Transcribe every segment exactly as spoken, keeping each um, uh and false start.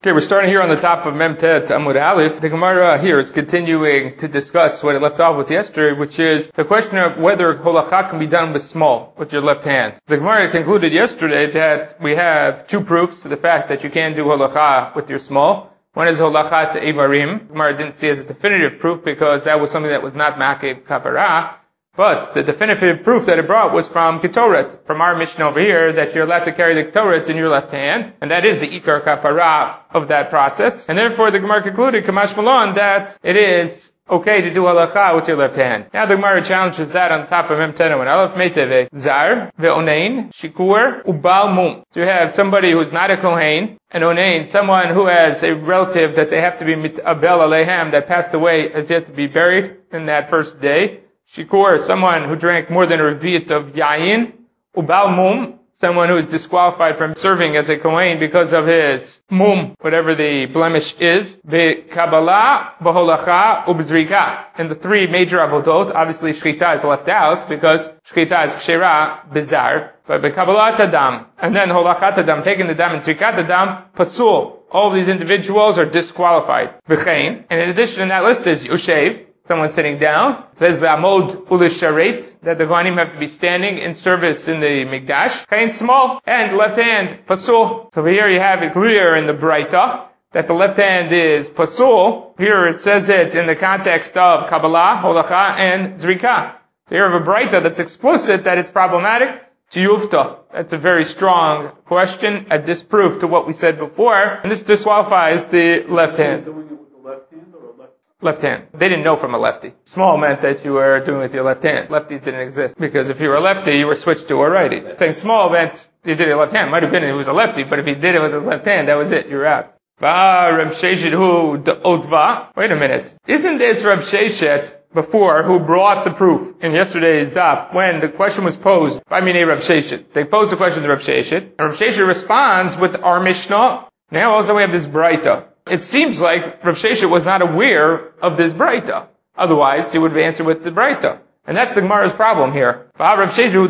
Okay, we're starting here on the top of Memtet Amud Aleph. The Gemara here is continuing to discuss what it left off with yesterday, which is the question of whether holacha can be done with small, with your left hand. The Gemara concluded yesterday that we have two proofs to the fact that you can do holacha with your small. One is holacha to Evarim. The Gemara didn't see as a definitive proof because that was something that was not Makev Kapara. But the definitive proof that it brought was from Ketoret, from our Mishnah over here, that you're allowed to carry the Ketoret in your left hand, and that is the Ikar Kapara of that process. And therefore the Gemara concluded, Kamash Malon, that it is okay to do halacha with your left hand. Now the Gemara challenges that on top of Mem Teno and Aleph Meiteve, Zar, Ve'onein, Shikur, Ubal Mum. So you have somebody who's not a Kohen, an Onein, someone who has a relative that they have to be Abel Alehem, that passed away, has yet to be buried in that first day. Shikur, someone who drank more than a revit of yayin. Ubal mum, someone who is disqualified from serving as a kohen because of his mum, whatever the blemish is. Be-kabbalah, b'holacha, ub'zrika. And the three major avodot, obviously shchita is left out because shchita is kshera, bizar. But be-kabbalah tadam. And then holacha tadam, taking the dam and zrika tadam, pasul. All of these individuals are disqualified. V'chein. And in addition to that list is yoshev, someone sitting down. It says the Amod Ulisharet, that the Kohanim have to be standing in service in the Mikdash. Kain small, and left hand, pasul. So over here you have it clear in the Braita, that the left hand is pasul. Here it says it in the context of Kabbalah, Holacha, and Zrika. So here you have a Braita that's explicit that it's problematic to Yufta. That's a very strong question, a disproof to what we said before. And this disqualifies the left hand. Left hand. They didn't know from a lefty. Small meant that you were doing it with your left hand. Lefties didn't exist. Because if you were a lefty, you were switched to a righty. Saying small meant you did it with your left hand. Might have been he was a lefty, but if he did it with his left hand, that was it. You're out. Rav Sheshet. Wait a minute. Isn't this Rav Sheshet before who brought the proof in yesterday's daf when the question was posed by Minei Rav Sheshet? They posed the question to Rav Sheshet, and Rav Sheshet responds with our Mishnah. Now also we have this Braita. It seems like Rav Sheshet was not aware of this Braita. Otherwise, he would have answered with the Braita. And that's the Gemara's problem here. Rav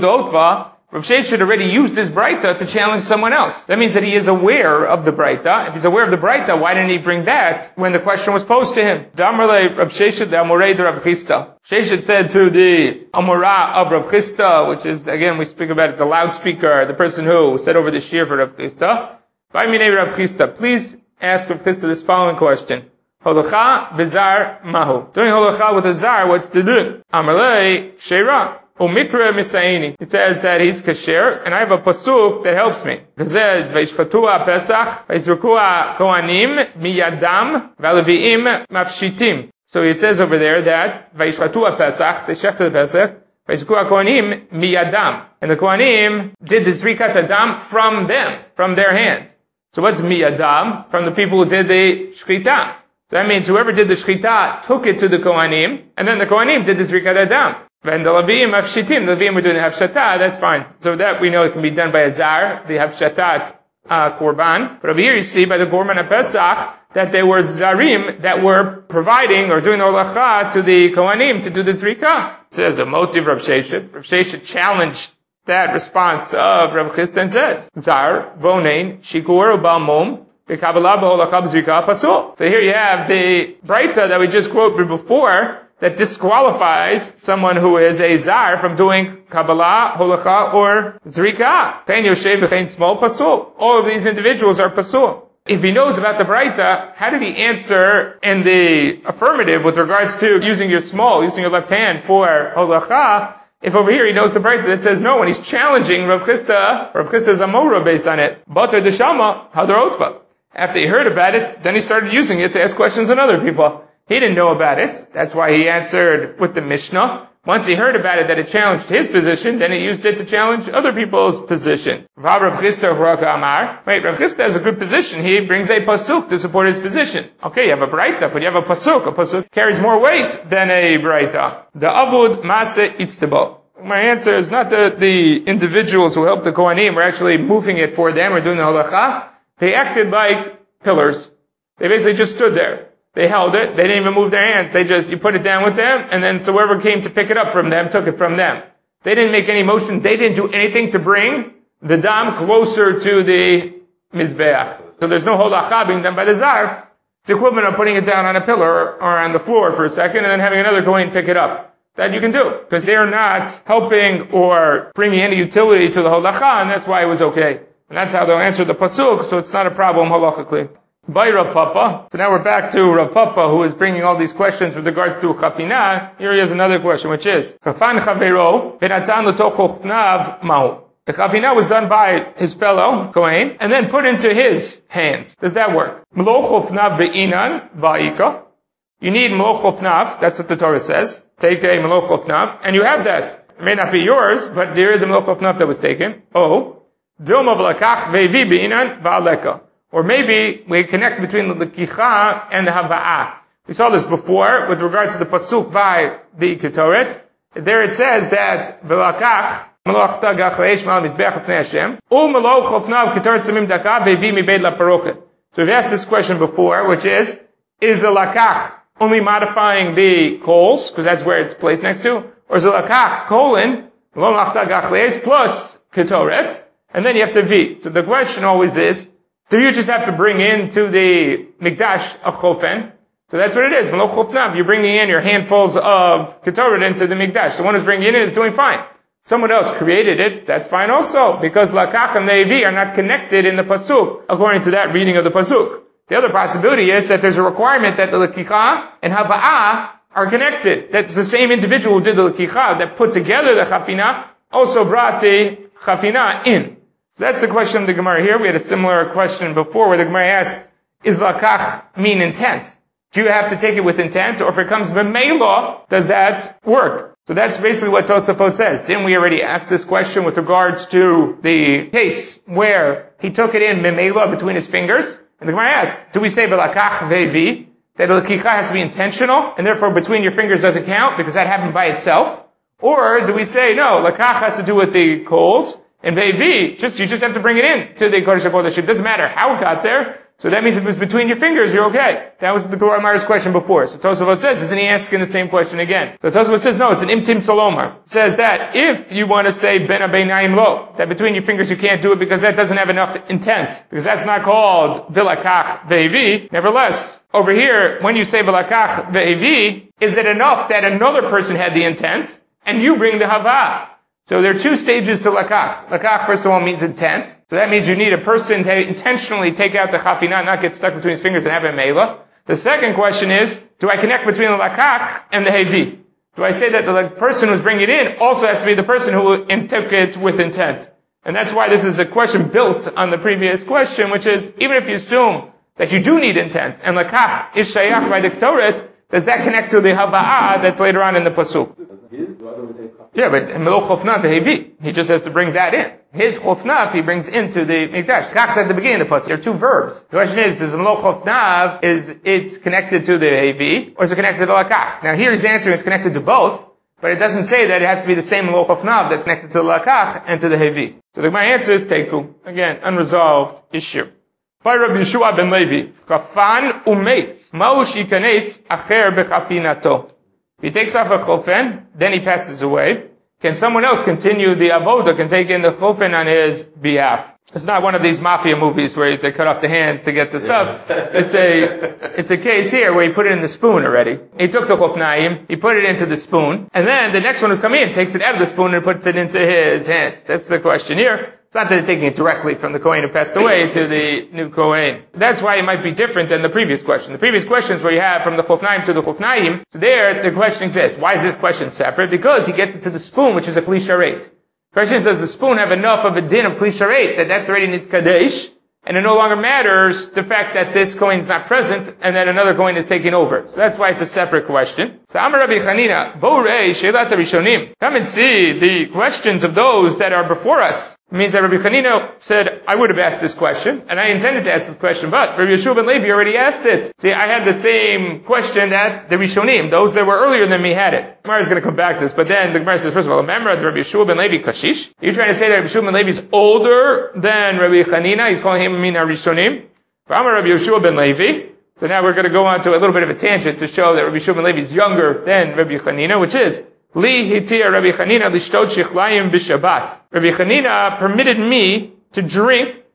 Sheshet already used this Braita to challenge someone else. That means that he is aware of the Braita. If he's aware of the Braita, why didn't he bring that when the question was posed to him? Rav Sheshet, the Amorei de Rav Chisda. Sheshet said to the Amorah of Rav Chisda, which is, again, we speak about it, the loudspeaker, the person who said over the shir for Rav Chisda, By Minei Rav Chisda, please ask Rav Chisda this following question. Holacha v'zar mahu. Doing holacha with a zar, what's the din? Amalei sheira umikra misaini. It says that he's kasher, and I have a pasuk that helps me. It says vayishchatua pesach vayizrukua kohanim miyadam v'aleviim mafshitim. So it says over there that vayishchatua pesach, they shechted the pesach, vayizrukua kohanim miyadam, and the kohanim did the zrikat adam from them, from their hand. So what's miyadam? From the people who did the shchita. So that means whoever did the shchita took it to the Kohanim, and then the Kohanim did the zrikat adam. And the Levim hafshitim, the Levim were doing the hafshata, that's fine. So that we know it can be done by a zar, the hafshatat uh, korban. But over here you see by the Korban HaPesach that there were zarim that were providing or doing the holacha to the Kohanim to do the zrika. It says a motive Rav Sheshet. Rav Sheshet challenged that response of Rav Chisda and said, Zar, Vonein, Shikur, Ubal Mum, B'Kabbalah, B'Holacha, B'Zrika, Pasul. So here you have the Braita that we just quoted before that disqualifies someone who is a Zar from doing Kabbalah, Holacha, or Zrika. Chen Yoshev, V'Chein Small, Pasul. All of these individuals are Pasul. If he knows about the Braita, how did he answer in the affirmative with regards to using your small, using your left hand for Holacha? If over here he knows the Braita that says no, when he's challenging Rav Chisda, Rav Chisda's Amora based on it. Bater Deshama, Hadar Otva. After he heard about it, then he started using it to ask questions on other people. He didn't know about it. That's why he answered with the Mishnah. Once he heard about it that it challenged his position, then he used it to challenge other people's position. Rav Chisda Amar. Wait, Rav Chisda has a good position. He brings a pasuk to support his position. Okay, you have a Braita, but you have a pasuk. A pasuk carries more weight than a Braita. The Avud Mase Itztebo. My answer is not that the individuals who helped the Kohanim were actually moving it for them or doing the halacha. They acted like pillars. They basically just stood there. They held it. They didn't even move their hands. They just, you put it down with them, and then so whoever came to pick it up from them took it from them. They didn't make any motion. They didn't do anything to bring the dam closer to the mizbeach. So there's no holacha being done by the zar. It's equivalent of putting it down on a pillar or on the floor for a second and then having another kohen pick it up. That you can do. Because they're not helping or bringing any utility to the holacha, and that's why it was okay. And that's how they'll answer the pasuk, so it's not a problem halachically. By Rav Papa. So now we're back to Rav Papa, who is bringing all these questions with regards to chafina. Here he has another question, which is, Chafan chavero, v'natan l'toch chofnav mahu. The chafina was done by his fellow kohen, and then put into his hands. Does that work? Melo chofnav be'inan va'ika. You need melo chofnav, that's what the Torah says. Take a melo chofnav, and you have that. It may not be yours, but there is a melo chofnav that was taken. Oh, dilma v'lakach ve'vi be'inan va'aleka. Or maybe we connect between the lekicha and the hava'ah. We saw this before with regards to the pasuk by the Ketoret. There it says that v'lakach melachta gachleish mal mizbeach pnei Hashem u'melo chofnav ketoret samim daka ve'vi mibed laparochet. So we've asked this question before, which is, is the lakach only modifying the coals, because that's where it's placed next to, or is the lakach colon melachta gachleish plus ketoret, and then you have to v. So the question always is, do you just have to bring into the mikdash a chofen? So that's what it is. You're bringing in your handfuls of ketoret into the mikdash. The one who's bringing it in is doing fine. Someone else created it, that's fine also, because lakach and levi are not connected in the pasuk, according to that reading of the pasuk. The other possibility is that there's a requirement that the lekicha and hava'ah are connected. That's the same individual who did the lekicha, that put together the chafina, also brought the chafina in. So that's the question of the Gemara here. We had a similar question before where the Gemara asked, is lakach mean intent? Do you have to take it with intent? Or if it comes b'meila, does that work? So that's basically what Tosafot says. Didn't we already ask this question with regards to the case where he took it in b'meila between his fingers? And the Gemara asked, do we say v'lakach ve'vi, that the lekicha has to be intentional, and therefore between your fingers doesn't count, because that happened by itself? Or do we say, no, lakach has to do with the coals, and ve'vi, just, you just have to bring it in to the Kodesh HaKodeshim. It doesn't matter how it got there. So that means if it's between your fingers, you're okay. That was the Gemara's question before. So Tosafot says, isn't he asking the same question again? So Tosafot says, no, it's an imtim salomar. It says that if you want to say ben abeinayim lo, that between your fingers you can't do it because that doesn't have enough intent. Because that's not called vilakach ve'evi. Nevertheless, over here, when you say vilakach ve'evi, is it enough that another person had the intent and you bring the havah? So there are two stages to lakach. Lakach, first of all, means intent. So that means you need a person to intentionally take out the chafina, not get stuck between his fingers and have a meila. The second question is, do I connect between the lakach and the hevi? Do I say that the person who's bringing it in also has to be the person who took it with intent? And that's why this is a question built on the previous question, which is, even if you assume that you do need intent, and lakach is shayach by the Ketoret, does that connect to the hava'ah that's later on in the pasuk? Yeah, but melo chofnav ve'hevi. He just has to bring that in. His chofnav he brings into the mikdash. Chach's at the beginning of the pasuk. There are two verbs. The question is, does melo chofnav, is it connected to the hevi, or is it connected to lakach? Now here he's answering it's connected to both, but it doesn't say that it has to be the same melo chofnav that's connected to the lakach and to the hevi. So the, my answer is teku. Again, unresolved issue. By Rabbi Yeshua ben Levi, chafan umeit, ma'u shikanes acher bechafinato. If he takes off a chofen, then he passes away. Can someone else continue the avoda, can take in the chofen on his behalf? It's not one of these mafia movies where they cut off the hands to get the stuff. It's a, it's a case here where he put it in the spoon already. He took the chofnaim, he put it into the spoon, and then the next one who's coming in takes it out of the spoon and puts it into his hands. That's the question here. It's not that they're taking it directly from the Kohen who passed away to the new Kohen. That's why it might be different than the previous question. The previous question is where you have from the Chofnaim to the Chofnaim. So there, the question exists. Why is this question separate? Because he gets it to the spoon, which is a Kli Sharet. The question is, does the spoon have enough of a din of Kli Sharet that that's already Nitkadesh? And it no longer matters the fact that this Kohen is not present and that another Kohen is taking over. So that's why it's a separate question. So Amar Rabbi Chanina, Borei Sheilat Rishonim. Come and see the questions of those that are before us. It means that Rabbi Chanina said, I would have asked this question, and I intended to ask this question, but Rabbi Yeshua ben Levi already asked it. See, I had the same question that the Rishonim, those that were earlier than me, had it. Gemara is going to come back to this, but then the Gemara says, first of all, remember that Rabbi Yeshua ben Levi Kashish? Are you trying to say that Rabbi Yeshua ben Levi is older than Rabbi Chanina? He's calling him Mina Rishonim. Amar Rabbi Yeshua ben Levi. So now we're going to go on to a little bit of a tangent to show that Rabbi Yeshua ben Levi is younger than Rabbi Chanina, which is, Li hitir Rabbi Chanina lishtot shichlayim b'Shabbat. Rabbi Chanina permitted me to drink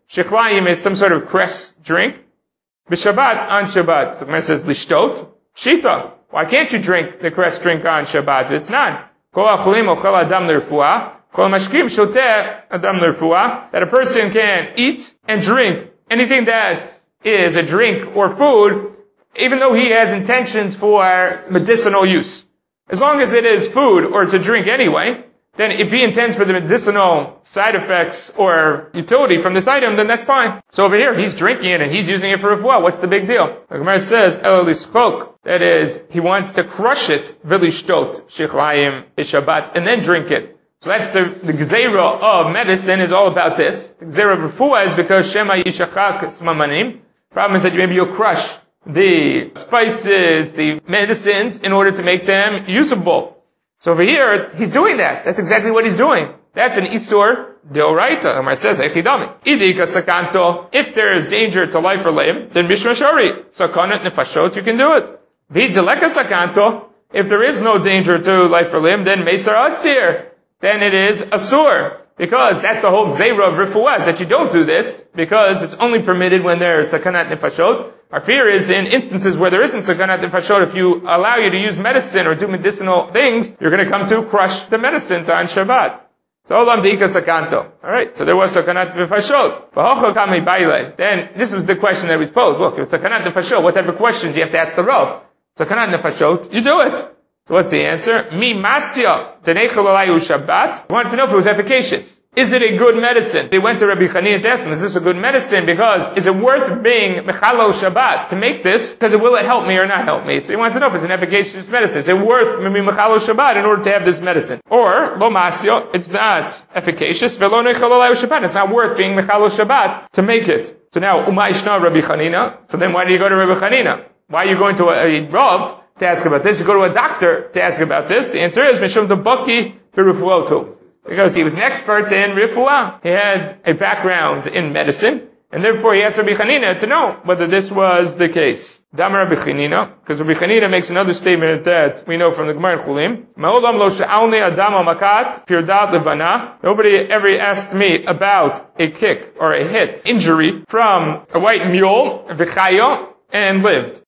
Shechlayim is some sort of cress drink. B'Shabbat, on Shabbat. The Gemara says, Lishtot, Shita. Why can't you drink the cress drink on Shabbat? It's not. Kol achulim ochel adam l'refuah. Kol mashkim shoteh adam l'refuah. That a person can eat and drink anything that is a drink or food, even though he has intentions for medicinal use. As long as it is food or it's a drink anyway, then if he intends for the medicinal side effects or utility from this item, then that's fine. So over here, he's drinking it and he's using it for refuah. What's the big deal? The Gemara says, Elo lischok. That is, he wants to crush it, v'lishtot, shechlayim, Shabbat, and then drink it. So that's the, the gzeira of medicine is all about this. The gzeira of refuah is because shema yishachak smamanim. Problem is that maybe you'll crush the spices, the medicines, in order to make them usable. So over here, he's doing that. That's exactly what he's doing. That's an isur deoraita. Amar says, echidami. Idika sakanto. If there is danger to life or limb, then mishmashari. Sakanat nefashot, you can do it. Videleka sakanto. If there is no danger to life or limb, then mesar asir. Then it is asur. Because that's the whole gzeira of refuah, that you don't do this, because it's only permitted when there's sakanat nefashot. Our fear is in instances where there isn't sakanat nefashot, if you allow you to use medicine or do medicinal things, you're going to come to crush the medicines on Shabbat. So olam deika sakanto. Alright, so there was sakanat nefashot. V'hocho kami baile. Then, this was the question that was posed. Look, if it's sakanat nefashot, what type of question do you have to ask the Rav? Sakanat nefashot, you do it. So what's the answer? Mi masya denechel alayu Shabbat. I wanted to know if it was efficacious. Is it a good medicine? They went to Rabbi Chanina to ask him, is this a good medicine? Because is it worth being mechalo Shabbat to make this? Because will it help me or not help me? So he wants to know if it's an efficacious medicine. Is it worth being mechalo Shabbat in order to have this medicine? Or, lo masya, it's not efficacious. Velo nechel alayu Shabbat. It's not worth being mechalo Shabbat to make it. So now, umayishna Rabbi Chanina. So then why do you go to Rabbi Chanina? Why are you going to a, a Rav to ask about this? You go to a doctor to ask about this. The answer is, Mishum Tabaki B'Refuotu. Because he was an expert in refuah. He had a background in medicine, and therefore he asked Rabbi Chanina to know whether this was the case. Damar Rabbi Chanina, because Rabbi Chanina makes another statement that we know from the Gemara in Chulim. Ma'olam lo she'alni adam makat pirdat levana. Nobody ever asked me about a kick or a hit, injury from a white mule, v'chayo, and lived.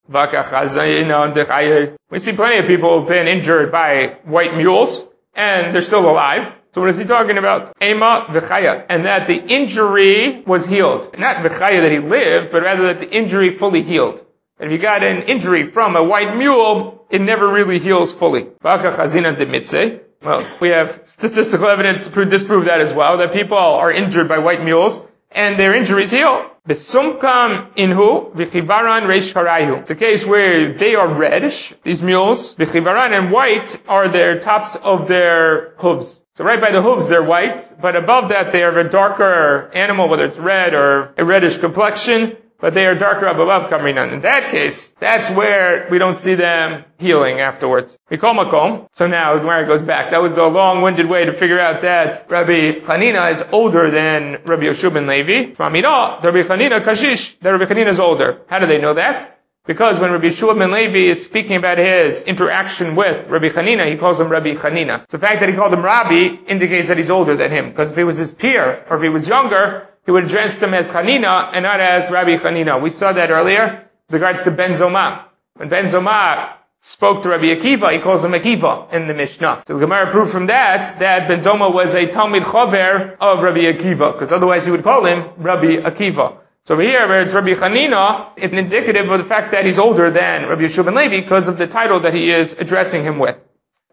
We see plenty of people who've been injured by white mules, and they're still alive. So what is he talking about? Ema v'chaya. And that the injury was healed. Not v'chaya that he lived, but rather that the injury fully healed. And if you got an injury from a white mule, it never really heals fully. Well, we have statistical evidence to disprove that as well, that people are injured by white mules, and their injuries heal. Besumkam inhu v'chivaran reish harayhu. It's a case where they are reddish, these mules. V'chivaran and white are their tops of their hooves. So right by the hooves they're white, but above that they are a darker animal, whether it's red or a reddish complexion, but they are darker up above kamrinan. In that case, that's where we don't see them healing afterwards. Mikol makom. So now the Gemara goes back. That was the long-winded way to figure out that Rabbi Chanina is older than Rabbi Yoshua ben Levi. Famina, Rabbi Chanina kashish, that Rabbi Chanina is older. How do they know that? Because when Rabbi Yoshua ben Levi is speaking about his interaction with Rabbi Chanina, he calls him Rabbi Chanina. So the fact that he called him Rabbi indicates that he's older than him. Because if he was his peer, or if he was younger, he would address him as Chanina and not as Rabbi Chanina. We saw that earlier with regards to Ben Zoma. When Ben Zoma spoke to Rabbi Akiva, he calls him Akiva in the Mishnah. So the Gemara proved from that that Ben Zoma was a Talmid Chover of Rabbi Akiva, because otherwise he would call him Rabbi Akiva. So over here, where it's Rabbi Chanina, it's indicative of the fact that he's older than Rabbi Yoshua ben Levi because of the title that he is addressing him with.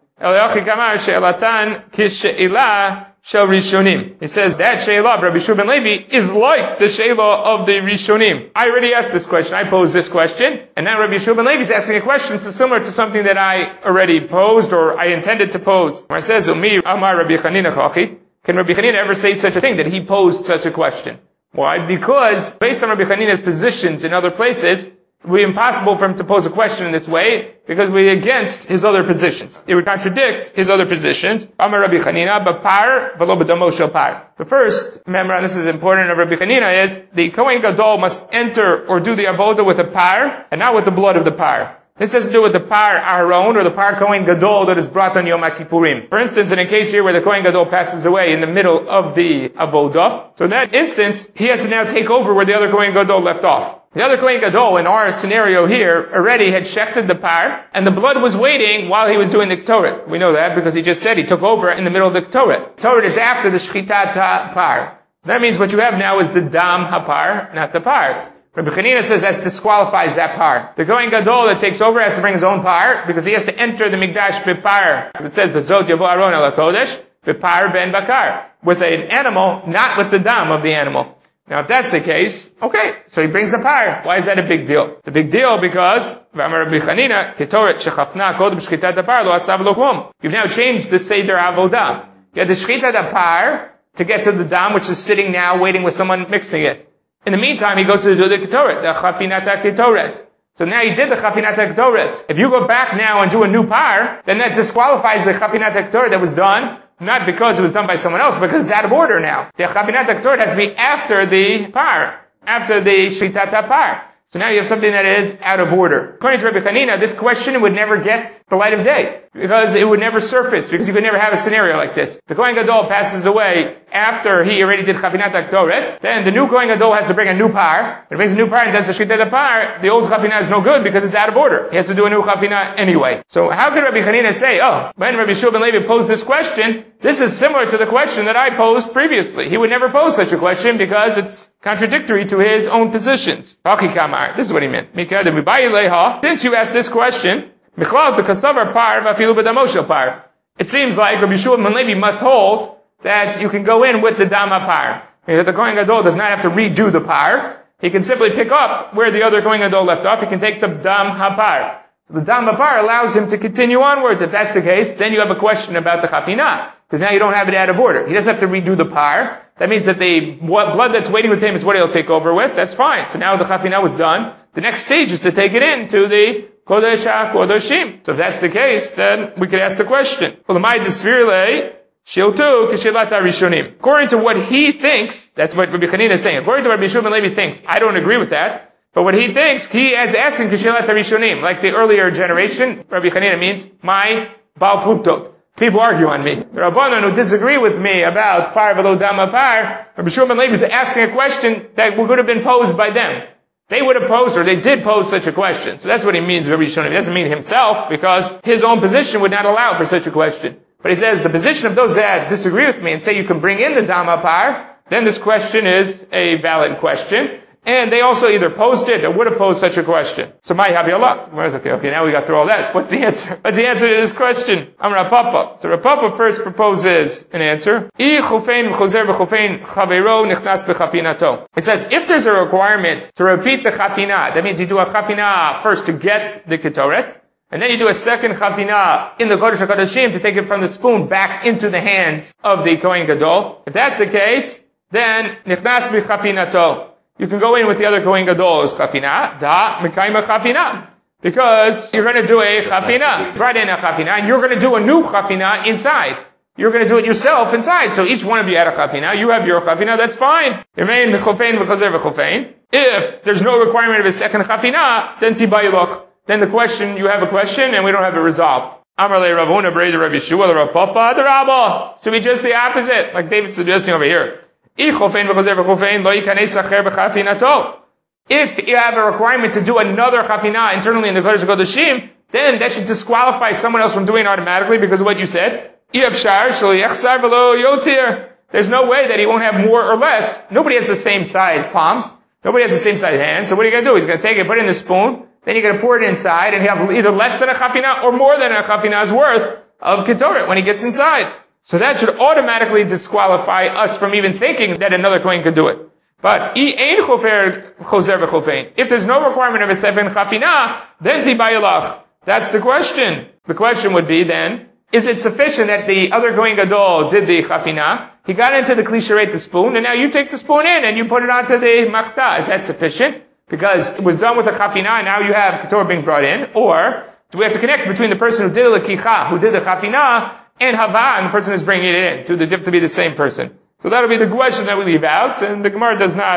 He says that She'elah of Rabbi Yoshua ben Levi is like the She'elah of the Rishonim. I already asked this question. I posed this question, and now Rabbi Yoshua ben Levi is asking a question so similar to something that I already posed or I intended to pose. Where it says, Umi Amar Rabbi Chanina Chachi. Can Rabbi Chanina ever say such a thing, that he posed such a question? Why? Because based on Rabbi Chanina's positions in other places, it would be impossible for him to pose a question in this way, because we're against his other positions. It would contradict his other positions. Amar Rabbi Chanina, b'par v'lo b'damo shel par. The first, remember, and this is important of Rabbi Chanina, is the Kohen Gadol must enter or do the avoda with a par, and not with the blood of the par. This has to do with the par Aharon, or the par Kohen Gadol that is brought on Yom Kippurim. For instance, in a case here where the Kohen Gadol passes away in the middle of the Avodah, so in that instance, he has to now take over where the other Kohen Gadol left off. The other Kohen Gadol, in our scenario here, already had shechted the par, and the blood was waiting while he was doing the Ketoret. We know that because he just said he took over in the middle of the Ketoret. Ketoret is after the Shchitat HaPar. That means what you have now is the Dam HaPar, not the par. Rabbi Chanina says that disqualifies that par. The Kohen Gadol that takes over has to bring his own par, because he has to enter the Mikdash b'par. As it says, B'zot yavo Aron el HaKodesh, b'par ben bakar. With an animal, not with the dam of the animal. Now if that's the case, okay, so he brings a par. Why is that a big deal? It's a big deal because, Rabbi Chanina, Ketoret shechafna kodem shchitat hapar lo asav lo klum. You've now changed the Seder Avodah. You had the shchitat hapar to get to the dam, which is sitting now waiting with someone mixing it. In the meantime, he goes to do the Ketoret, the Chafinat HaKetoret. So now he did the Chafinat HaKetoret. If you go back now and do a new par, then that disqualifies the Chafinat HaKetoret that was done, not because it was done by someone else, because it's out of order now. The Chafinat HaKetoret has to be after the par, after the Shitat HaPar. So now you have something that is out of order. According to Rabbi Chanina, this question would never get the light of day, because it would never surface, because you could never have a scenario like this. The Kohen Gadol passes away after he already did Chafinat HaKetoret, then the new Kohen Gadol has to bring a new par. When he brings a new par and does the Shitat HaPar, the old Chafinat is no good because it's out of order. He has to do a new Chafinat anyway. So how could Rabbi Chanina say, oh, when Rabbi Shua ben Levi posed this question, this is similar to the question that I posed previously. He would never pose such a question because it's contradictory to his own positions. This is what he meant. Since you asked this question, it seems like Rabbi Shua ben Levi must hold that you can go in with the Dam HaPar. That the Kohen Gadol does not have to redo the par. He can simply pick up where the other Kohen Gadol left off. He can take the Dam HaPar. So the Dam HaPar allows him to continue onwards. If that's the case, then you have a question about the Chafinah, because now you don't have it out of order. He doesn't have to redo the par. That means that the blood that's waiting with him is what he'll take over with. That's fine. So now the Chafinah was done. The next stage is to take it into the Kodesh HaKodeshim. So if that's the case, then we could ask the question. According to what he thinks, that's what Rabbi Chanina is saying. According to what Rabbi Shua ben Levi thinks, I don't agree with that. But what he thinks, he is asking Kishilat HaRishonim. Like the earlier generation, Rabbi Chanina means my Baal Pluktot. People argue on me. The Rabbanan who disagree with me about Par V'lo Dam HaPar, Rabbi Shua ben Levi is asking a question that would have been posed by them. They would have posed, or they did pose such a question. So that's what he means, Rabbi Shua. He doesn't mean himself, because his own position would not allow for such a question. But he says, the position of those that disagree with me and say you can bring in the Dam HaPar, then this question is a valid question. And they also either posed it or would have posed such a question. So, my happy Allah. Okay, okay, now we got through all that. What's the answer? What's the answer to this question? I'm Rav Papa. So, Rav Papa first proposes an answer. It says, if there's a requirement to repeat the Chafinah, that means you do a Chafinah first to get the Ketoret, and then you do a second Chafinah in the Kodesh HaKodeshim to take it from the spoon back into the hands of the Kohen Gadol. If that's the case, then Nichnas b'Chafinato. You can go in with the other Kohen Gadol's Chafinah, da, Mekayma Chafinah. Because you're going to do a Chafinah, brought in a Chafinah, and you're going to do a new Chafinah inside. You're going to do it yourself inside. So each one of you had a Chafinah, you have your Chafinah, that's fine. If there's no requirement of a second Chafinah, then Tibayilach. Then the question, you have a question, and we don't have it resolved. Amar le Ravuna Breda Rav Yeshua Rav Papa the Rabba. Should be just the opposite, like David's suggesting over here. If you have a requirement to do another Chafinah internally in the Kodesh HaKodeshim, then that should disqualify someone else from doing it automatically because of what you said. There's no way that he won't have more or less. Nobody has the same size palms. Nobody has the same size hands. So what are you going to do? He's going to take it, put it in the spoon, then you're going to pour it inside, and you have either less than a Chafinah or more than a Chafinah's worth of Ketoret when he gets inside. So that should automatically disqualify us from even thinking that another Kohen could do it. But if there's no requirement of a seven Chafinah, then Tibayilach. That's the question. The question would be then, is it sufficient that the other Kohen Gadol did the Chafinah, he got into the Kli Sharet, the spoon, and now you take the spoon in and you put it onto the Machta. Is that sufficient? Because it was done with a Chafinah, and now you have Ketorah being brought in. Or do we have to connect between the person who did the Kicha, who did the Chafinah, and Hava, and the person who's bringing it in, to the to be the same person. So that'll be the question that we leave out, and the Gemara does not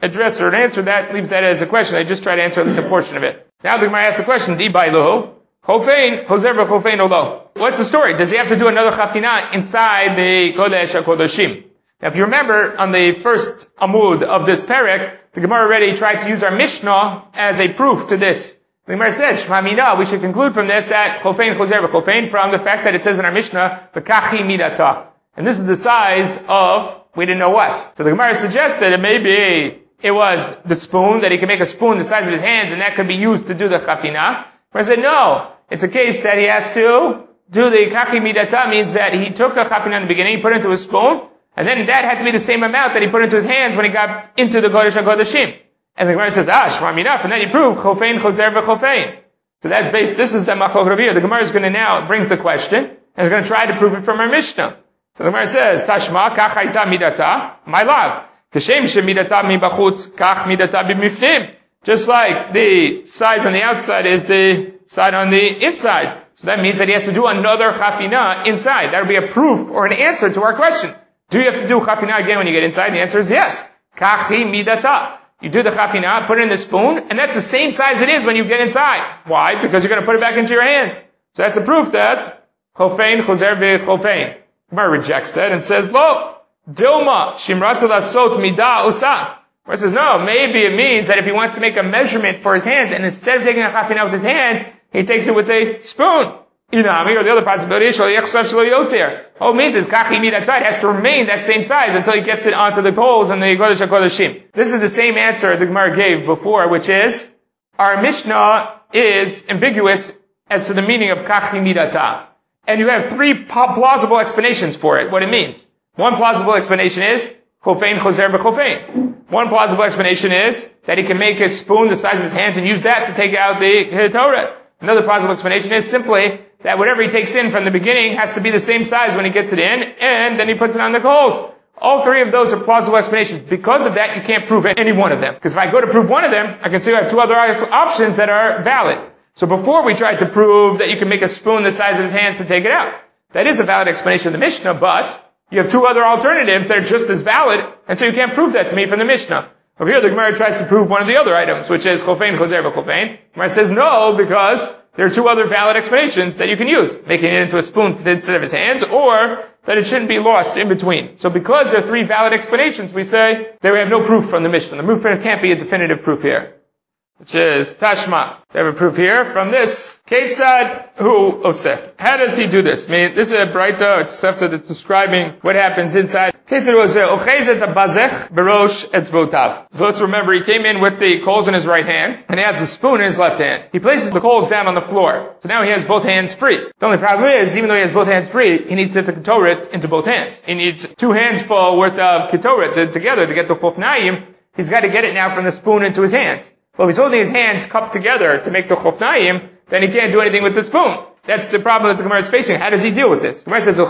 address or answer that, leaves that as a question. I just try to answer at least a portion of it. Now the Gemara asks the question, Di bailuhu, chofein, choser v'chofein olo. What's the story? Does he have to do another chafina inside the Kodesh HaKodashim? Now if you remember, on the first amud of this perek, the Gemara already tried to use our Mishnah as a proof to this. The Gemara said, Shma Mina, we should conclude from this that chofein, choser v'chofein, from the fact that it says in our Mishnah, v'kachi midata. And this is the size of, we didn't know what. So the Gemara suggested that maybe it was the spoon, that he could make a spoon the size of his hands, and that could be used to do the chafina. I said, no. It's a case that he has to do the kachi midata, means that he took a chafina in the beginning, put it into a spoon, and then that had to be the same amount that he put into his hands when he got into the Kodesh HaKodashim. And the Gemara says, ah, shma minaf, and then you prove, chofein, choser v'chofein. So that's based, this is the machlokas Rabbi Yehuda. The Gemara is going to now, brings the question, and is going to try to prove it from our Mishnah. So the Gemara says, Tashma, kach hayta midata, my love. Kashem she midata mi bachutz, kach midata b'mifnim. Just like the size on the outside is the side on the inside. So that means that he has to do another chafina inside. That would be a proof or an answer to our question. Do you have to do chafina again when you get inside? And the answer is yes. Kachi midata. You do the chafina, put it in the spoon, and that's the same size it is when you get inside. Why? Because you're going to put it back into your hands. So that's a proof that chofein, choser v'chofein. Gemara rejects that and says, lo, dilma, shimratza lasot mida usa. Gemara says, no, maybe it means that if he wants to make a measurement for his hands, and instead of taking a chafina with his hands, he takes it with a spoon. Inami, or the other possibility, shlo yechsav shlo yoter. All it means is kachi midata, it has to remain that same size until he gets it onto the coals and the Kodesh HaKodashim. This is the same answer the Gemara gave before, which is, our Mishnah is ambiguous as to the meaning of kachi midata. And you have three plausible explanations for it, what it means. One plausible explanation is, chofein, choser v'chofein. One plausible explanation is that he can make a spoon the size of his hands and use that to take out the Torah. Another plausible explanation is simply that whatever he takes in from the beginning has to be the same size when he gets it in, and then he puts it on the coals. All three of those are plausible explanations. Because of that, you can't prove any one of them. Because if I go to prove one of them, I can see I have two other options that are valid. So before we tried to prove that you can make a spoon the size of his hands to take it out. That is a valid explanation of the Mishnah, but you have two other alternatives that are just as valid, and so you can't prove that to me from the Mishnah. Over here, the Gemara tries to prove one of the other items, which is chofein, choser v'chofein. Gemara says no, because there are two other valid explanations that you can use. Making it into a spoon instead of his hands, or that it shouldn't be lost in between. So because there are three valid explanations, we say that we have no proof from the Mishnah. The proof can't be a definitive proof here. Which is Tashma. We have a proof here from this. Ketzad hu oseh. How does he do this? I mean, this is a Braita, it's after that's describing what happens inside. Ketzad hu oseh. Ochezet abazech berosh etzvotav. So let's remember, he came in with the coals in his right hand, and he has the spoon in his left hand. He places the coals down on the floor. So now he has both hands free. The only problem is, even though he has both hands free, he needs to get the ketoret into both hands. He needs two hands full worth of ketoret together to get the chofnayim. He's got to get it now from the spoon into his hands. Well, if he's holding his hands cupped together to make the chofnayim, then he can't do anything with the spoon. That's the problem that the Gemara is facing. How does he deal with this? The Gemara says,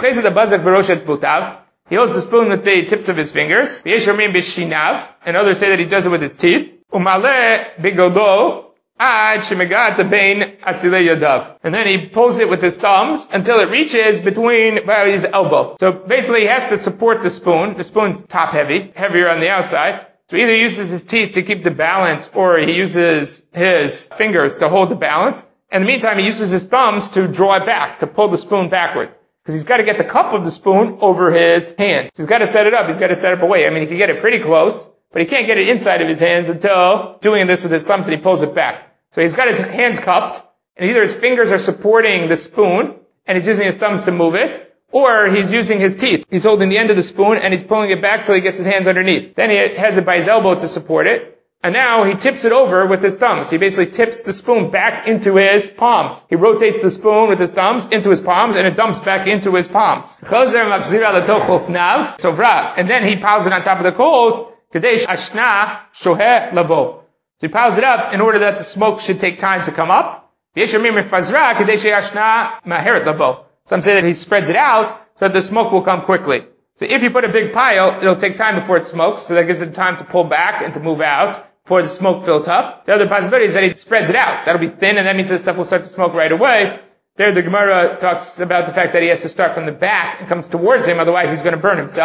he holds the spoon with the tips of his fingers. And others say that he does it with his teeth. And then he pulls it with his thumbs until it reaches between by his elbow. So basically he has to support the spoon. The spoon's top heavy, heavier on the outside. So either he uses his teeth to keep the balance, or he uses his fingers to hold the balance. In the meantime, he uses his thumbs to draw it back, to pull the spoon backwards. Because he's got to get the cup of the spoon over his hand. He's got to set it up. He's got to set it up away. I mean, he can get it pretty close, but he can't get it inside of his hands until doing this with his thumbs and he pulls it back. So he's got his hands cupped, and either his fingers are supporting the spoon, and he's using his thumbs to move it, or he's using his teeth. He's holding the end of the spoon and he's pulling it back till he gets his hands underneath. Then he has it by his elbow to support it. And now he tips it over with his thumbs. He basically tips the spoon back into his palms. He rotates the spoon with his thumbs into his palms, and it dumps back into his palms. So and then he piles it on top of the coals. So he piles it up in order that the smoke should take time to come up. Some say that he spreads it out so that the smoke will come quickly. So if you put a big pile, it'll take time before it smokes, so that gives it time to pull back and to move out before the smoke fills up. The other possibility is that he spreads it out. That'll be thin, and that means this stuff will start to smoke right away. There the Gemara talks about the fact that he has to start from the back and comes towards him, otherwise he's going to burn himself.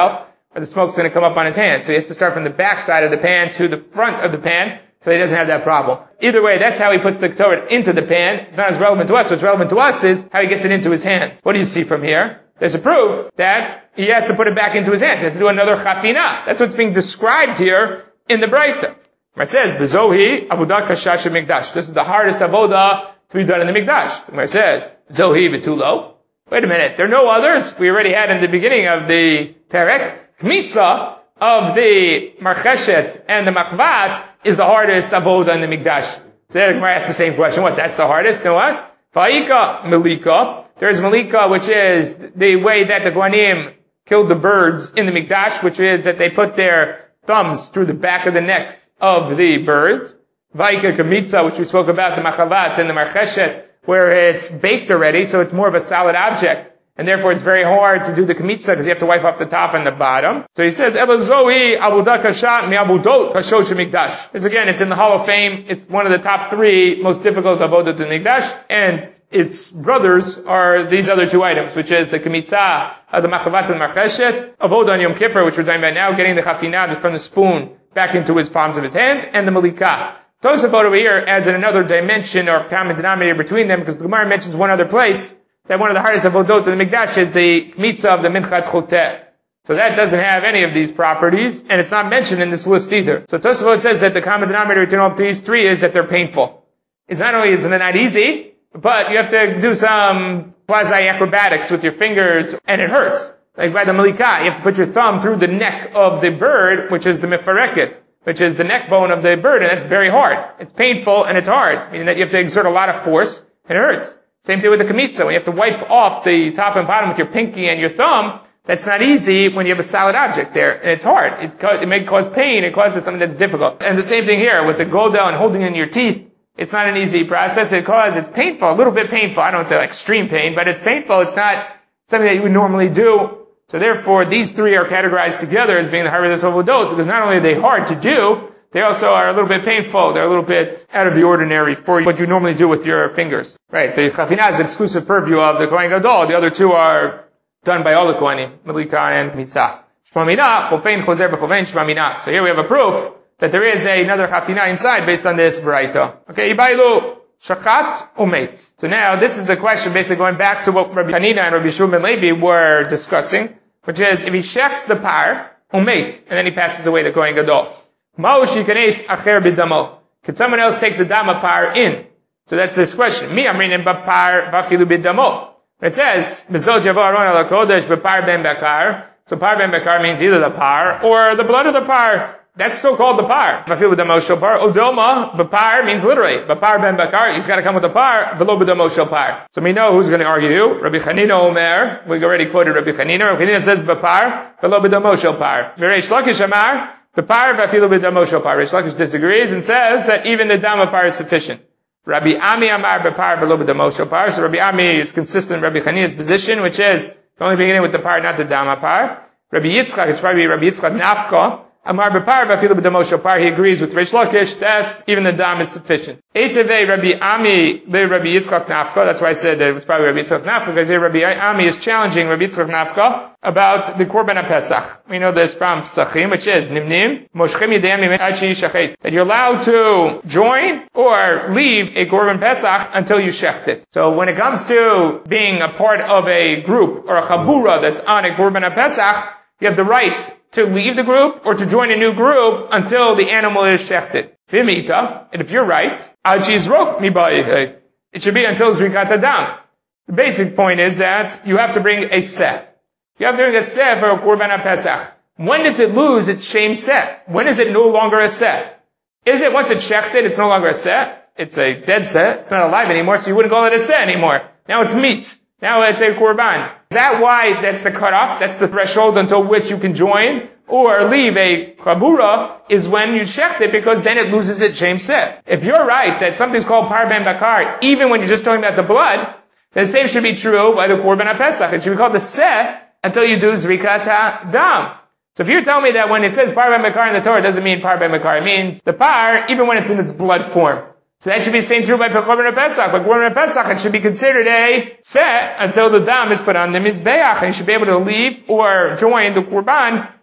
or the smoke's going to come up on his hands. So he has to start from the back side of the pan to the front of the pan, so he doesn't have that problem. Either way, that's how he puts the Ketores into the pan. It's not as relevant to us. What's relevant to us is how he gets it into his hands. What do you see from here? There's a proof that he has to put it back into his hands. He has to do another chafina. That's what's being described here in the Breita. It says, Zohi avodah kasha mikdash. This is the hardest avodah to be done in the mikdash. It says, Zohi v'tulo. Wait a minute, there are no others. We already had in the beginning of the perek, kmitza of the marcheshet and the machvat is the hardest avodah in the mikdash. So the Gemara asks the same question. What? That's the hardest? No what? Fa'ika melika. There's melika, which is the way that the Kohanim killed the birds in the mikdash, which is that they put their thumbs through the back of the necks of the birds. Va'ika kamitza, which we spoke about, the machavat and the marcheshet, where it's baked already, so it's more of a solid object. And therefore it's very hard to do the kamitza because you have to wipe off the top and the bottom. So he says, Elazoi avodah kasha mi'abudot kashot shemikdash. This again, it's in the Hall of Fame. It's one of the top three most difficult avodah to mikdash. And its brothers are these other two items, which is the kamitza of the machavat and marcheshet, avodah on Yom Kippur, which we're talking about now, getting the chafinah from the spoon back into his palms of his hands, and the malika. Tosafot over here adds in another dimension or common denominator between them, because the Gemara mentions one other place that one of the hardest avodot in the mikdash is the mitzvah of the minchat choteh. So that doesn't have any of these properties, and it's not mentioned in this list either. So Tosafot says that the common denominator between all these three is that they're painful. It's not only is it not easy, but you have to do some quasi-acrobatics with your fingers, and it hurts. Like by the malika, you have to put your thumb through the neck of the bird, which is the mefareket, which is the neck bone of the bird, and that's very hard. It's painful and it's hard, meaning that you have to exert a lot of force, and it hurts. Same thing with the kamitza. When you have to wipe off the top and bottom with your pinky and your thumb, that's not easy when you have a solid object there, and it's hard. It's, it may cause pain, it causes something that's difficult. And the same thing here, with the golda and holding in your teeth, it's not an easy process. It causes, it's painful, a little bit painful. I don't say like extreme pain, but it's painful. It's not something that you would normally do. So therefore, these three are categorized together as being the hardest avodot, because not only are they hard to do, they also are a little bit painful. They're a little bit out of the ordinary for what you normally do with your fingers. Right. The chafinah is the exclusive purview of the Kohen Gadol. The other two are done by all the Kohanim, Malika and Mitzah. Shmamina, chopein chozer b'chovein shmamina. So here we have a proof that there is another chafinah inside based on this Braita. Okay, Ibailu, shachat umet. So now this is the question basically going back to what Rabbi Hanina and Rabbi Shimon ben Levi were discussing, which is if he shechs the par, umet, and then he passes away the Kohen Gadol. Ma'oshi kanes acher b'damo. Could someone else take the dama par in? So that's this question. Mi amrin b'par v'afilu b'damo. It says, B'zol javo aron al kodesh b'par ben bakar. So par ben bakar means either the par or the blood of the par. That's still called the par. V'afilu b'damo shel par. Odoma, b'par means literally, b'par ben bakar. He's got to come with the par. V'lo b'damo shel par. So we know who's going to argue. Rabbi Chanina Omer. We already quoted Rabbi Chanina. Rabbi Chanina says b'par. V'lo b'damo shel par. V'reish Lakish Amar. The par v'afilu b'damo shel par. Reish Lakish disagrees and says that even the dam of par is sufficient. Rabbi Ami Amar b'par v'lo b'damo shel par. So Rabbi Ami is consistent with Rabbi Chanina's position, which is only beginning with the par, not the dam of par. Rabbi Yitzchak, it's probably Rabbi Yitzchak Nafka. Amar b'par v'afilu b'damo shel par. He agrees with Reish Lakish that even the dam is sufficient. Eitevei Rabbi Ami the Rabbi Yitzchak Nafka. That's why I said it was probably Rabbi Yitzchak Nafka, because here Rabbi Ami is challenging Rabbi Yitzchak Nafka about the Korban HaPesach. We know this from Pesachim, which is Nimnim, Moshchem Yedayim Mimei Ad Sheyishachet. That you're allowed to join or leave a Korban Pesach until you shecht it. So when it comes to being a part of a group or a chabura that's on a Korban HaPesach, you have the right to leave the group or to join a new group until the animal is shechted. V'mita, and if you're right, Ad Sheyizrok Mibayit. It should be until Zrikat Adam. The basic point is that you have to bring a seh. You have to bring a seh for a Korban HaPesach. When does it lose its shame seh? When is it no longer a seh? Is it once it's shechted, it's no longer a seh? It's a dead seh. It's not alive anymore, so you wouldn't call it a seh anymore. Now it's meat. Now it's a Korban. Is that why that's the cutoff? That's the threshold until which you can join or leave a chabura is when you shecht it, because then it loses its shame seh. If you're right that something's called par ben bakar, even when you're just talking about the blood, then the same should be true by the Korban HaPesach. It should be called the seh until you do Zrikat Dam. So if you're telling me that when it says par ben bakar in the Torah, it doesn't mean par ben bakar. It means the par, even when it's in its blood form. So that should be the same true by Korban HaPesach. By Korban HaPesach, it should be considered a seh until the dam is put on the Mizbeach, and you should be able to leave or join the Korban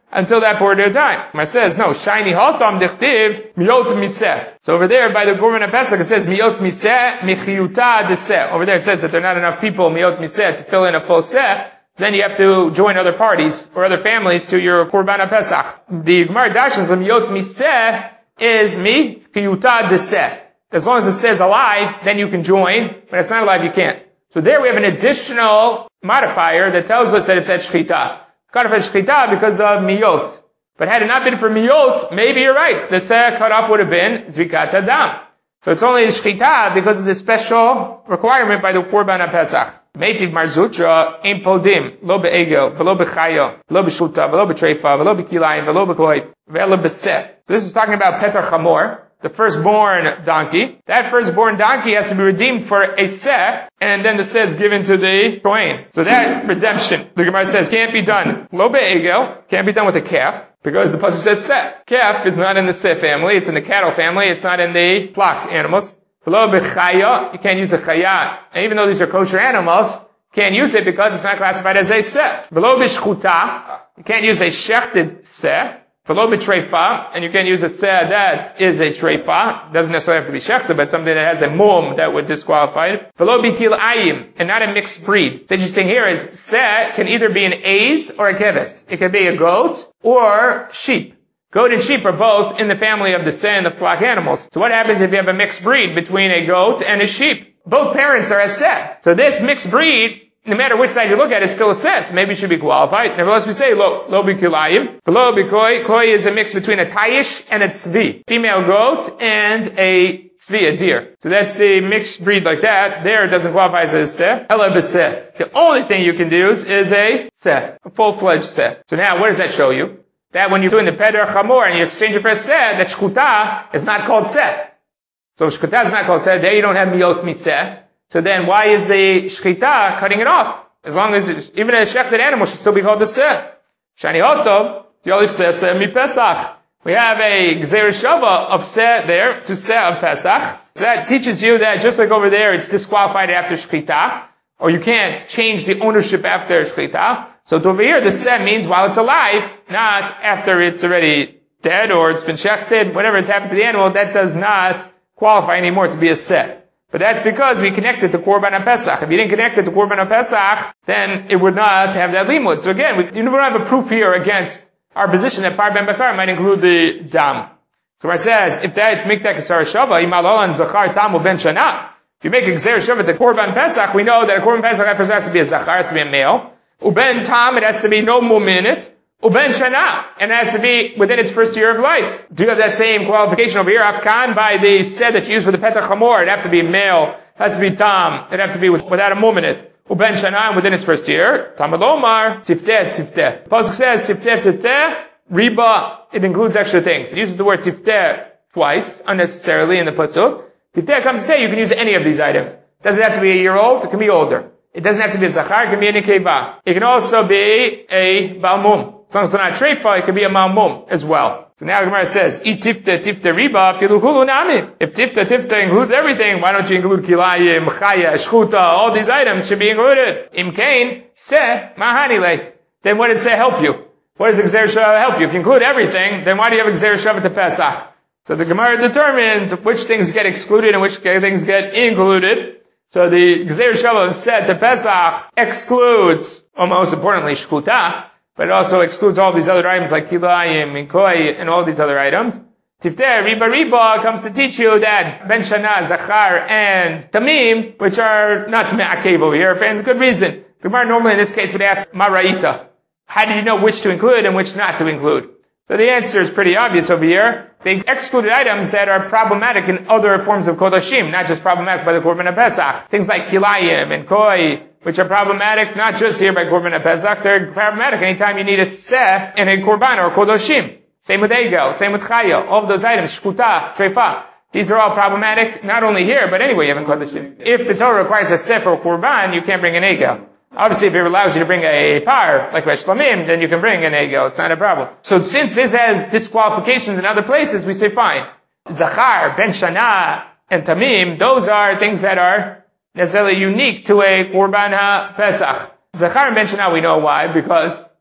until that period of time. It says, no, shiny haltam dichtiv miot miseh. So over there by the Korban Pesach it says miot miseh michiyuta deseh. Over there it says that there are not enough people miot miseh to fill in a full seh. Then you have to join other parties or other families to your Korban Pesach. The Gemara Dashans of miot miseh is mi chiyuta deseh. As long as it says alive, then you can join. But it's not alive, you can't. So there we have an additional modifier that tells us that it's at shchita. Cut off at shchita because of miyot. But had it not been for miyot, maybe you're right. The seh cut off would have been zrikat adam. So it's only shchita because of the special requirement by the Korban Pesach. Meitiv marzutra ein podim lo be'egel velo bechayo velo b'shuta velo b'treifa velo b'kilayim velo b'koy velo b'seh. So this is talking about Petar Chamor, the firstborn donkey. That firstborn donkey has to be redeemed for a seh, and then the seh is given to the kohen. So that redemption, the Gemara says, can't be done lo be'egel, can't be done with a calf, because the pasuk says seh. Calf is not in the seh family, it's in the cattle family, it's not in the flock animals. V'lo b'chaya, you can't use a chaya, and even though these are kosher animals, you can't use it because it's not classified as a seh. V'lo b'shchuta, you can't use a shechted seh. V'lo b'treifa, and you can use a seh that is a treifa. Doesn't necessarily have to be shechted, but something that has a mum that would disqualify it. V'lo b'kilayim, and not a mixed breed. What's interesting here is seh can either be an aiz or a keves. It can be a goat or sheep. Goat and sheep are both in the family of the seh and the flock animals. So what happens if you have a mixed breed between a goat and a sheep? Both parents are a seh. So this mixed breed, no matter which side you look at, it's still a seh. So maybe it should be qualified. Nevertheless, we say lo, lo b'kilayim. Lo b'koi. Koi is a mix between a tayish and a tzvi. Female goat and a tzvi, a deer. So that's the mixed breed like that. There it doesn't qualify as a seh. Ela b'seh. The only thing you can do is, is a seh. A full-fledged seh. So now, what does that show you? That when you're doing the Petar Chamor and you exchange it for a seh, that shchuta is not called seh. So shchuta is not called seh. There you don't have miyot miseh. So then why is the shchita cutting it off? As long as it's, even a shechted animal should still be called a seh. Shani Otov, Yolif seh seh mi Pesach. We have a gzeir shava of seh there, to seh of Pesach. So that teaches you that just like over there, it's disqualified after shchita, or you can't change the ownership after shchita. So over here, the seh means while it's alive, not after it's already dead or it's been shechted, whatever has happened to the animal, that does not qualify anymore to be a seh. But that's because we connected to Korban Pesach. If you didn't connect it to Korban Pesach, then it would not have that limud. So again, we, you don't have a proof here against our position that Par Ben Bakar might include the dam. So where it says, if that mikdak is shava, imalol and zachar tamu ben shana. If you make a gzeir shava to Korban Pesach, we know that a Korban Pesach has to be a zachar, has to be a male. Uben tam, it has to be no mum in it. Uben shana, and it has to be within its first year of life. Do you have that same qualification over here? Afkan, by the seh that you use for the Petar Chamor, it have to be male, it has to be tam, it have to be with, without a mum in it. Uben shana, within its first year. Tamalomar, tifteh, tifteh. The pasuk says tifteh, tifteh, riba, it includes extra things. It uses the word tifteh twice, unnecessarily in the pasuk. Tifteh comes to say you can use any of these items. It doesn't have to be a year old, it can be older. It doesn't have to be a zachar, it can be a nekeva. It can also be a balmum. As long as it's not treifa, it can be a malmum as well. So now the Gemara says, "I tifta tifta riba filukulu nami." If tifta tifta includes everything, why don't you include kilayim, chaya, shchuta? All these items should be included. Imkain seh mahanile. Then what did seh help you? What does gzeir shava help you? If you include everything, then why do you have gzeir shava to Pesach? So the Gemara determined which things get excluded and which things get included. So the gzeir shava said to Pesach excludes, or most importantly, shchuta. But it also excludes all these other items like kilayim, and koi, and all these other items. Tifteh, riba riba comes to teach you that ben shana, zachar, and tamim, which are not me'akev over here, for good reason. The Gemara normally in this case would ask, maraita. How did you know which to include and which not to include? So the answer is pretty obvious over here. They excluded items that are problematic in other forms of kodashim, not just problematic by the Korban Pesach. Things like kilayim and koi, which are problematic not just here by Korban Pesach, they're problematic anytime you need a seh in a korban or kodoshim. Same with egel, same with chaya, all of those items, shkuta, treifa. These are all problematic, not only here, but anyway you have in kodoshim. If the Torah requires a seh for a korban, you can't bring an egel. Obviously, if it allows you to bring a par, like Shlamim, then you can bring an egel. It's not a problem. So since this has disqualifications in other places, we say fine. Zachar, Ben Shana, and Tamim, those are things that are necessarily unique to a Korban HaPesach. Zachar and Ben Shana, we know why, because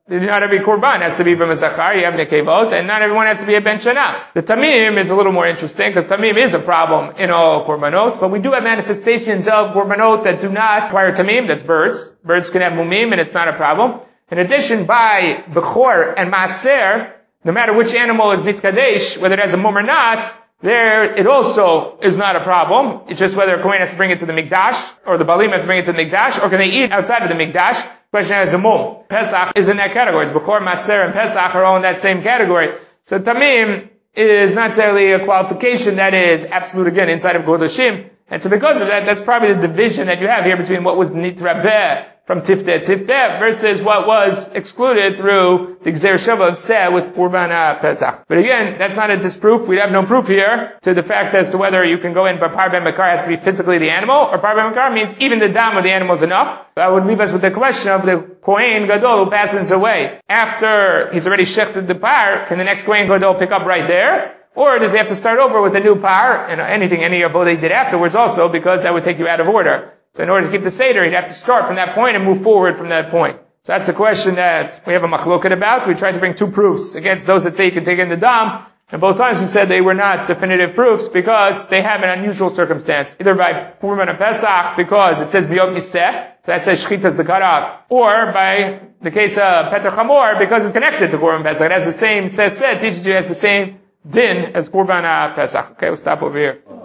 Not every korban has to be from a zachar, you have nekevot, and not everyone has to be a ben shana. The tamim is a little more interesting, because tamim is a problem in all korbanot, but we do have manifestations of korbanot that do not require tamim, that's birds. Birds can have mumim, and it's not a problem. In addition, by bechor and maaser, no matter which animal is nitkadesh, whether it has a mum or not, there, it also is not a problem. It's just whether a kohen has to bring it to the mikdash, or the balim have to bring it to the mikdash, or can they eat outside of the mikdash? Question is a mum. Pesach is in that category. It's Bechor, Maser, and Pesach are all in that same category. So Tamim is not necessarily a qualification that is absolute again inside of Godashim. And so because of that, that's probably the division that you have here between what was Nitrabeh from Tifteh Tifteh versus what was excluded through the Gzer Shava of Seh with Qurban Pesach. But again, that's not a disproof. We have no proof here to the fact as to whether you can go in, but Par Ben Bakar has to be physically the animal, or Par Ben Bakar means even the dam of the animal is enough. That would leave us with the question of the Kohen Gadol who passes away. After he's already shechted the par, can the next Kohen Gadol pick up right there? Or does he have to start over with a new par, and anything any of what they did afterwards also, because that would take you out of order. So in order to keep the Seder, he'd have to start from that point and move forward from that point. So that's the question that we have a machloket about. We tried to bring two proofs against those that say you can take in the dam, and both times we said they were not definitive proofs because they have an unusual circumstance. Either by Qurban and Pesach, because it says Biyot Miseh, so that says Shechita is the cutoff, or by the case of Peter Chamor, because it's connected to Qurban Pesach. It has the same, says said, teaches you it has the same din as Qurban Pesach. Okay, we'll stop over here.